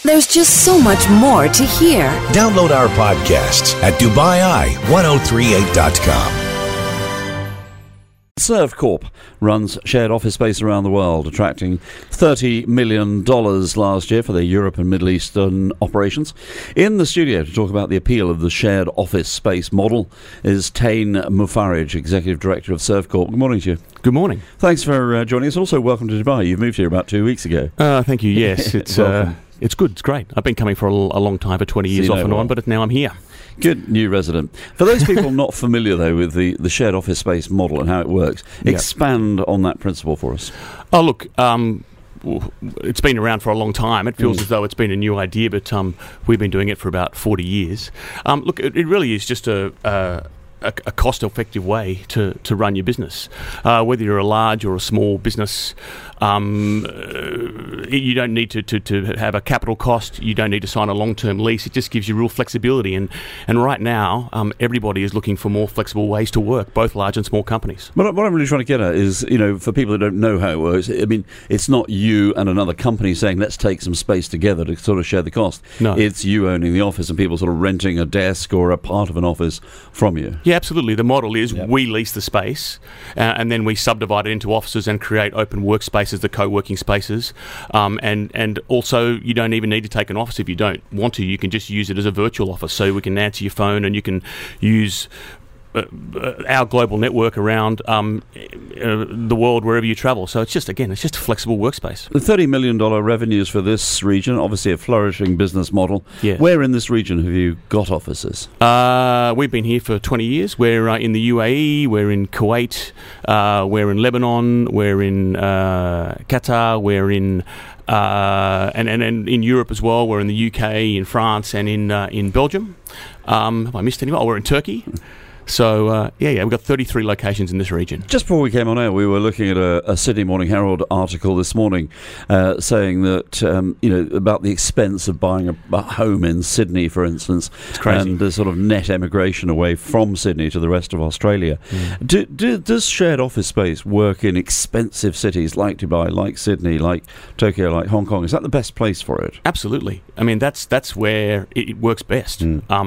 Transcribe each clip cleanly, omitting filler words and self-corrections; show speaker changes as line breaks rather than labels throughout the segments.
There's just so much more to hear.
Download our podcasts at DubaiI1038.com.
Servcorp runs shared office space around the world, attracting $30 million last year for their Europe and Middle Eastern operations. In the studio to talk about the appeal of the shared office space model is Tain Mufarij, Executive Director of Servcorp. Good morning to you.
Good morning.
Thanks for joining us. Also, welcome to Dubai. You've moved here about 2 weeks ago.
Thank you. Yes, it's good. It's great. I've been coming for a long time, for 20 years off and on, but now I'm here.
Good, new resident. For those people not familiar, though, with the shared office space model and how it works, expand on that principle for us.
Oh, look, it's been around for a long time. It feels as though it's been a new idea, but we've been doing it for about 40 years. Look, it really is just a cost-effective way to run your business. Whether you're a large or a small business, you don't need to have a capital cost. You don't need to sign a long-term lease. It just gives you real flexibility. And right now, everybody is looking for more flexible ways to work, both large and small companies.
What I'm really trying to get at is, for people that don't know how it works, I mean, it's not you and another company saying, let's take some space together to sort of share the cost.
No.
It's you owning the office and people sort of renting a desk or a part of an office from you.
Yeah, absolutely. The model is we lease the space and then we subdivide it into offices and create open workspaces, the co-working spaces. And also, you don't even need to take an office if you don't want to. You can just use it as a virtual office. So we can answer your phone and you can use our global network around the world wherever you travel. So it's just a flexible workspace.
The $30 million revenues for this region, obviously a flourishing business model.
Yes.
Where in this region have you got offices?
We've been here for 20 years. We're in the UAE, we're in Kuwait, we're in Lebanon, we're in Qatar, we're in and in Europe as well. We're in the UK, in France, and in Belgium. Have I missed anyone? We're in Turkey. So, we've got 33 locations in this region.
Just before we came on air, we were looking at a Sydney Morning Herald article this morning saying that, about the expense of buying a home in Sydney, for instance.
It's crazy.
And the sort of net emigration away from Sydney to the rest of Australia. Does shared office space work in expensive cities like Dubai, like Sydney, like Tokyo, like Hong Kong? Is that the best place for it?
Absolutely. I mean, that's where it works best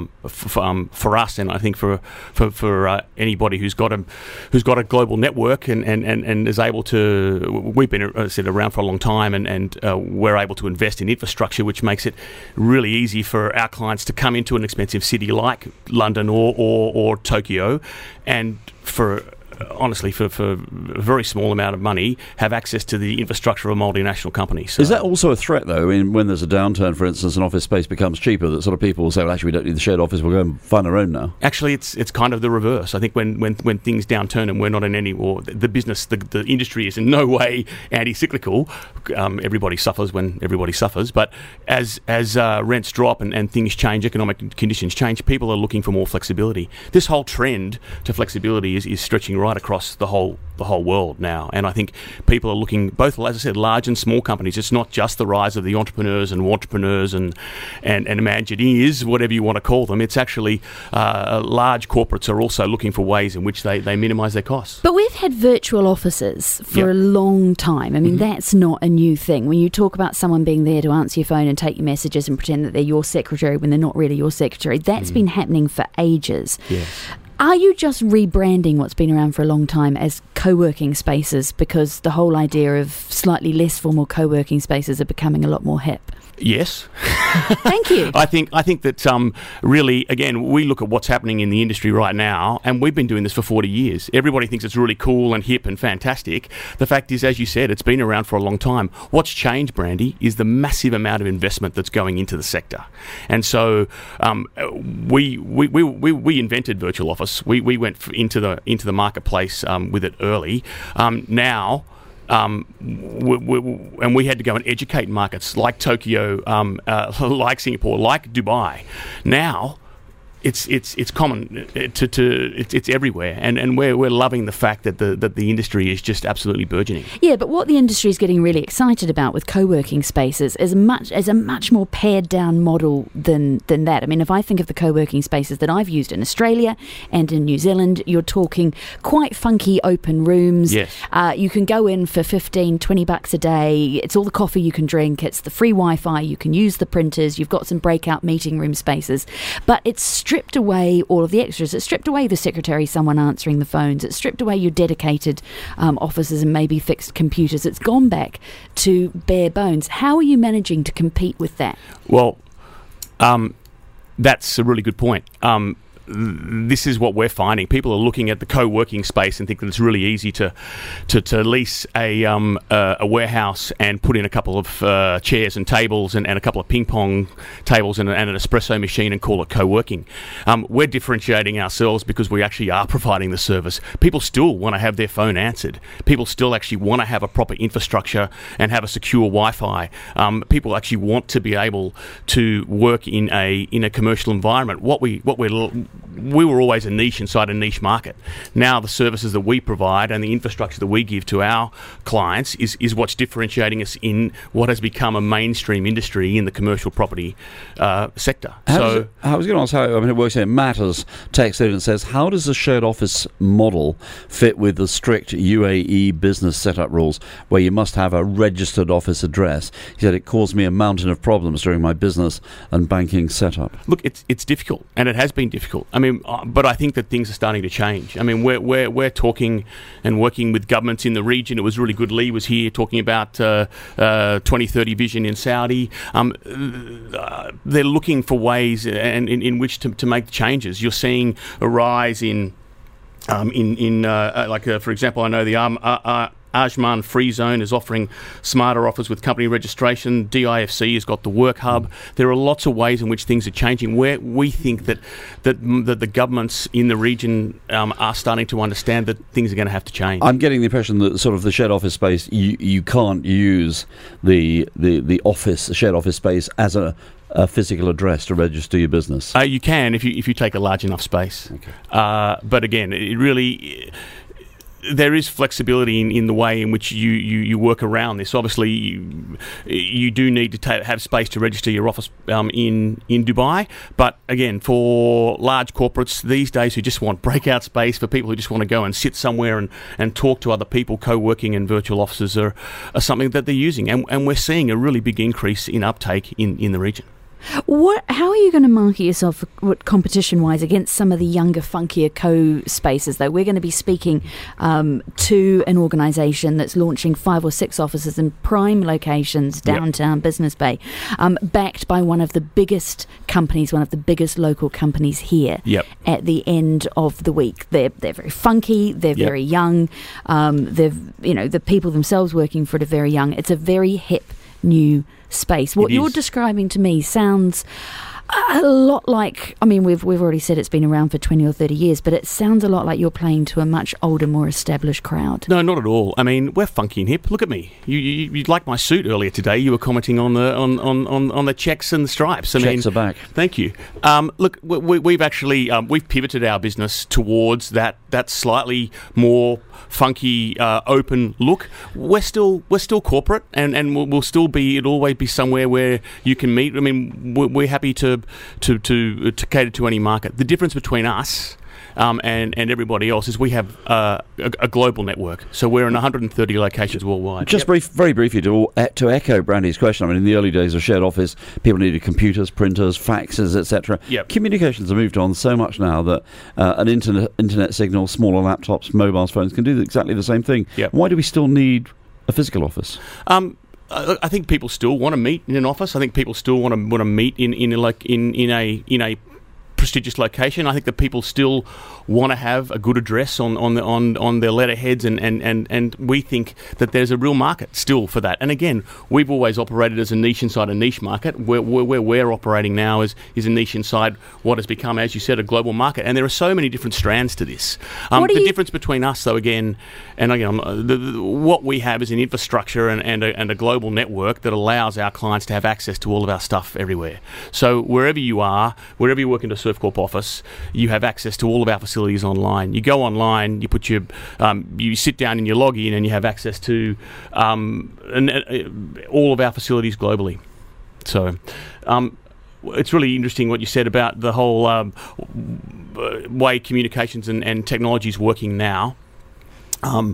for us, and I think for anybody who's got a global network and is able to. We've been around for a long time, and we're able to invest in infrastructure, which makes it really easy for our clients to come into an expensive city like London or Tokyo, and for a very small amount of money, have access to the infrastructure of a multinational company. So.
Is that also a threat, though, when there's a downturn, for instance, and office space becomes cheaper, that sort of people will say, well, actually, we don't need the shared office, we'll go and find our own now?
Actually, it's kind of the reverse. I think when things downturn and we're not in any, or the business, the industry is in no way anti-cyclical. Everybody suffers when everybody suffers. But as rents drop and things change, economic conditions change, people are looking for more flexibility. This whole trend to flexibility is stretching right across the whole world now, and I think people are looking both, as I said, large and small companies. It's not just the rise of the entrepreneurs and imagineers, whatever you want to call them. It's actually large corporates are also looking for ways in which they minimise their costs.
But we've had virtual offices for a long time. I mean, that's not a new thing. When you talk about someone being there to answer your phone and take your messages and pretend that they're your secretary when they're not really your secretary, that's been happening for ages.
Yes.
Are you just rebranding what's been around for a long time as co-working spaces because the whole idea of slightly less formal co-working spaces are becoming a lot more hip?
Yes.
Thank you.
I think that really, again, we look at what's happening in the industry right now, and we've been doing this for 40 years. Everybody thinks it's really cool and hip and fantastic. The fact is, as you said, it's been around for a long time. What's changed, Brandy, is the massive amount of investment that's going into the sector. And so we invented virtual office. We went into the marketplace with it early. Now. And we had to go and educate markets like Tokyo, like Singapore, like Dubai. Now, it's common it's everywhere, and we're loving the fact that the industry is just absolutely burgeoning.
Yeah, but what the industry is getting really excited about with co-working spaces is a much more pared down model than that. I mean, if I think of the co-working spaces that I've used in Australia and in New Zealand, you're talking quite funky open rooms.
Yes.
You can go in for $15-20 a day. It's all the coffee you can drink. It's the free Wi-Fi. You can use the printers. You've got some breakout meeting room spaces, but it's stripped away all of the extras. It stripped away the secretary, someone answering the phones. It stripped away your dedicated offices and maybe fixed computers. It's gone back to bare bones. How are you managing to compete with that?
Well, that's a really good point. This is what we're finding. People are looking at the co-working space and think that it's really easy to lease a warehouse and put in a couple of chairs and tables and a couple of ping pong tables and an espresso machine and call it co-working. We're differentiating ourselves because we actually are providing the service. People still want to have their phone answered. People still actually want to have a proper infrastructure and have a secure Wi-Fi. People actually want to be able to work in a commercial environment. We were always a niche inside a niche market. Now the services that we provide and the infrastructure that we give to our clients is what's differentiating us in what has become a mainstream industry in the commercial property sector.
I was going to ask how it works here. Matters texts in and says, how does the shared office model fit with the strict UAE business setup rules where you must have a registered office address? He said, it caused me a mountain of problems during my business and banking setup.
Look, it's difficult, and it has been difficult. I mean, but I think that things are starting to change. I mean, we're talking and working with governments in the region. It was really good. Lee was here talking about 2030 vision in Saudi. They're looking for ways in which to make changes. You're seeing a rise in for example, I know the Ajman Free Zone is offering smarter offers with company registration. DIFC has got the Work Hub. There are lots of ways in which things are changing. Where we think that the governments in the region are starting to understand that things are going to have to change.
I'm getting the impression that sort of the shared office space, you can't use the shared office space as a physical address to register your business.
You can if you take a large enough space.
Okay.
But again, it really. There is flexibility in the way in which you work around this. Obviously, you do need to have space to register your office in Dubai. But again, for large corporates these days who just want breakout space, for people who just want to go and sit somewhere and talk to other people, co-working and virtual offices are something that they're using. And we're seeing a really big increase in uptake in the region.
How are you going to market yourself competition-wise against some of the younger, funkier co-spaces, though? We're going to be speaking to an organisation that's launching 5 or 6 offices in prime locations, downtown Business Bay, backed by one of the biggest companies, one of the biggest local companies here at the end of the week. They're very funky, they're very young, the people themselves working for it are very young. It's a very hip, new space. What you're describing to me sounds a lot like, I mean, we've already said it's been around for 20 or 30 years, but it sounds a lot like you're playing to a much older, more established crowd.
No, not at all. I mean, we're funky and hip. Look at me. You liked my suit earlier today. You were commenting on the checks and the stripes.
Checks are back.
Thank you. Look, we've actually we've pivoted our business towards that slightly more funky, open look. We're still corporate, and we'll still be. It'll always be somewhere where you can meet. I mean, we're happy to cater to any market. The difference between us and everybody else is we have a global network. So we're in 130 locations worldwide.
Just very briefly to echo Brandy's question. I mean, in the early days of shared office, people needed computers, printers, faxes, etc. Communications have moved on so much now that an internet signal, smaller laptops, mobile phones can do exactly the same thing. Why do we still need a physical office?
I think people still want to meet in an office. I think people still want to meet in a prestigious location. I think that people still want to have a good address on their letterheads, and we think that there's a real market still for that. And again, we've always operated as a niche inside a niche market. Where we're operating now is a niche inside what has become, as you said, a global market. And there are so many different strands to this. The difference between us, though, what we have is an infrastructure and a global network that allows our clients to have access to all of our stuff everywhere. So wherever you are, wherever you work into Servcorp office, you have access to all of our facilities online. You go online, you put your, you sit down in your login, and you have access to all of our facilities globally. So, it's really interesting what you said about the whole way communications and technology is working now. From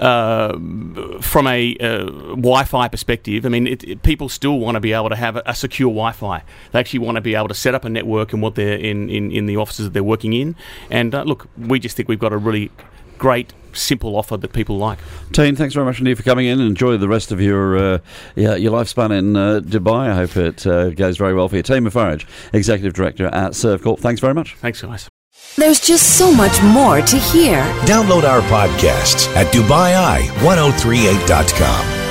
a Wi-Fi perspective, I mean, people still want to be able to have a secure Wi-Fi. They actually want to be able to set up a network in what they're in the offices that they're working in. And look, we just think we've got a really great, simple offer that people like.
Tane, thanks very much indeed for coming in. Enjoy the rest of your lifespan in Dubai. I hope it goes very well for you. Tane Moufarrige, Executive Director at Servcorp. Thanks very much.
Thanks, guys.
There's just so much more to hear.
Download our podcasts at DubaiEye1038.com.